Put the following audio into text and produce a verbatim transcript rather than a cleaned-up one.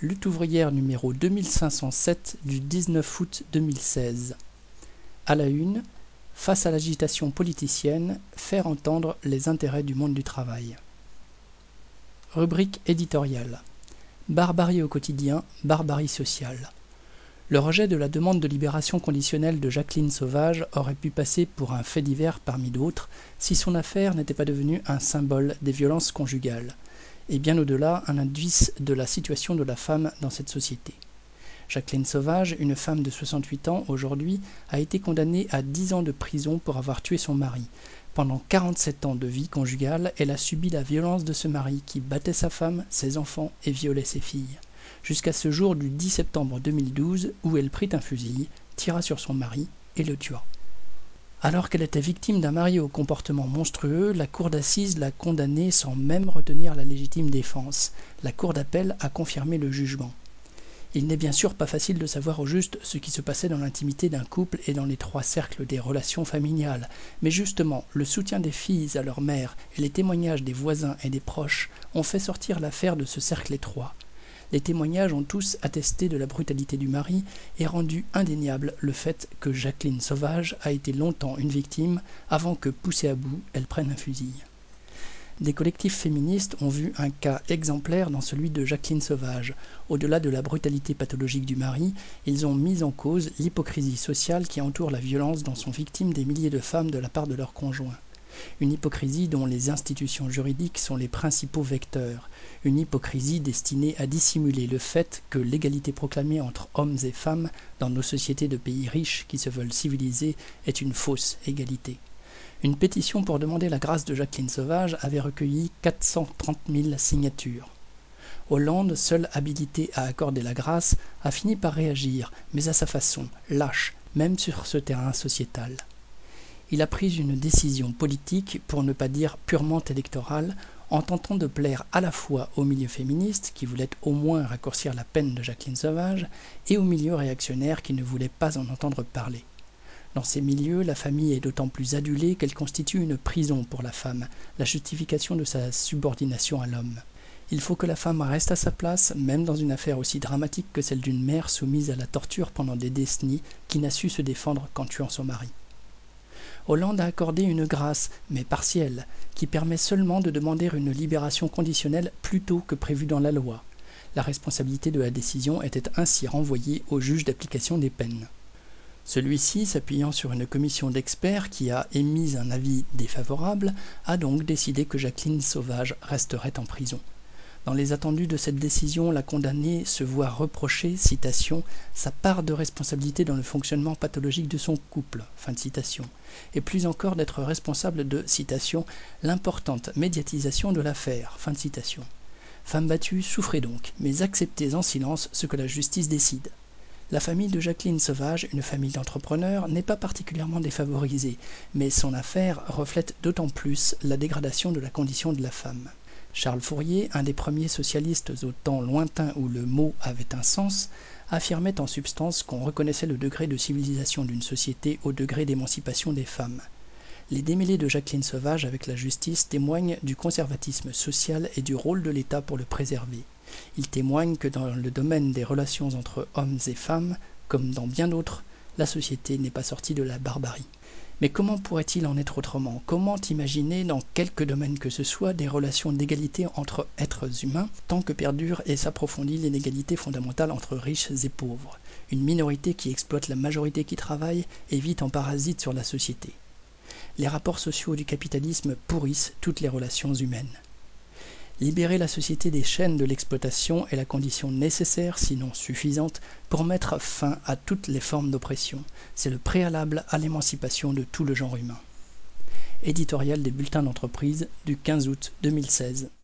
Lutte ouvrière numéro deux mille cinq cent sept du dix-neuf août deux mille seize. À la une, face à l'agitation politicienne, faire entendre les intérêts du monde du travail. Rubrique éditoriale. Barbarie au quotidien, barbarie sociale. Le rejet de la demande de libération conditionnelle de Jacqueline Sauvage aurait pu passer pour un fait divers parmi d'autres si son affaire n'était pas devenue un symbole des violences conjugales, et bien au-delà un indice de la situation de la femme dans cette société. Jacqueline Sauvage, une femme de soixante-huit ans aujourd'hui, a été condamnée à dix ans de prison pour avoir tué son mari. Pendant quarante-sept ans de vie conjugale, elle a subi la violence de ce mari qui battait sa femme, ses enfants et violait ses filles. Jusqu'à ce jour du dix septembre deux mille douze où elle prit un fusil, tira sur son mari et le tua. Alors qu'elle était victime d'un mari au comportement monstrueux, la cour d'assises l'a condamnée sans même retenir la légitime défense. La cour d'appel a confirmé le jugement. Il n'est bien sûr pas facile de savoir au juste ce qui se passait dans l'intimité d'un couple et dans les trois cercles des relations familiales, mais justement, le soutien des filles à leur mère et les témoignages des voisins et des proches ont fait sortir l'affaire de ce cercle étroit. Les témoignages ont tous attesté de la brutalité du mari et rendu indéniable le fait que Jacqueline Sauvage a été longtemps une victime avant que, poussée à bout, elle prenne un fusil. Des collectifs féministes ont vu un cas exemplaire dans celui de Jacqueline Sauvage. Au-delà de la brutalité pathologique du mari, ils ont mis en cause l'hypocrisie sociale qui entoure la violence dont sont victimes des milliers de femmes de la part de leurs conjoints. Une hypocrisie dont les institutions juridiques sont les principaux vecteurs. Une hypocrisie destinée à dissimuler le fait que l'égalité proclamée entre hommes et femmes dans nos sociétés de pays riches qui se veulent civilisés est une fausse égalité. Une pétition pour demander la grâce de Jacqueline Sauvage avait recueilli quatre cent trente mille signatures. Hollande, seul habilité à accorder la grâce, a fini par réagir, mais à sa façon, lâche, même sur ce terrain sociétal. Il a pris une décision politique, pour ne pas dire purement électorale, en tentant de plaire à la fois au milieu féministe, qui voulait au moins raccourcir la peine de Jacqueline Sauvage, et au milieu réactionnaire qui ne voulait pas en entendre parler. Dans ces milieux, la famille est d'autant plus adulée qu'elle constitue une prison pour la femme, la justification de sa subordination à l'homme. Il faut que la femme reste à sa place, même dans une affaire aussi dramatique que celle d'une mère soumise à la torture pendant des décennies qui n'a su se défendre qu'en tuant son mari. Hollande a accordé une grâce, mais partielle, qui permet seulement de demander une libération conditionnelle plus tôt que prévu dans la loi. La responsabilité de la décision était ainsi renvoyée au juge d'application des peines. Celui-ci, s'appuyant sur une commission d'experts qui a émis un avis défavorable, a donc décidé que Jacqueline Sauvage resterait en prison. Dans les attendus de cette décision, la condamnée se voit reprocher, citation, « sa part de responsabilité dans le fonctionnement pathologique de son couple », fin de citation, et plus encore d'être responsable de, citation, « l'importante médiatisation de l'affaire », fin de citation. Femme battue, souffrez donc, mais acceptez en silence ce que la justice décide. La famille de Jacqueline Sauvage, une famille d'entrepreneurs, n'est pas particulièrement défavorisée, mais son affaire reflète d'autant plus la dégradation de la condition de la femme. Charles Fourier, un des premiers socialistes au temps lointain où le mot avait un sens, affirmait en substance qu'on reconnaissait le degré de civilisation d'une société au degré d'émancipation des femmes. Les démêlés de Jacqueline Sauvage avec la justice témoignent du conservatisme social et du rôle de l'État pour le préserver. Ils témoignent que dans le domaine des relations entre hommes et femmes, comme dans bien d'autres, la société n'est pas sortie de la barbarie. Mais comment pourrait-il en être autrement? Comment imaginer, dans quelque domaine que ce soit, des relations d'égalité entre êtres humains, tant que perdure et s'approfondit l'inégalité fondamentale entre riches et pauvres, une minorité qui exploite la majorité qui travaille et vit en parasite sur la société? Les rapports sociaux du capitalisme pourrissent toutes les relations humaines. Libérer la société des chaînes de l'exploitation est la condition nécessaire, sinon suffisante, pour mettre fin à toutes les formes d'oppression. C'est le préalable à l'émancipation de tout le genre humain. Éditorial des bulletins d'entreprise du quinze août deux mille seize.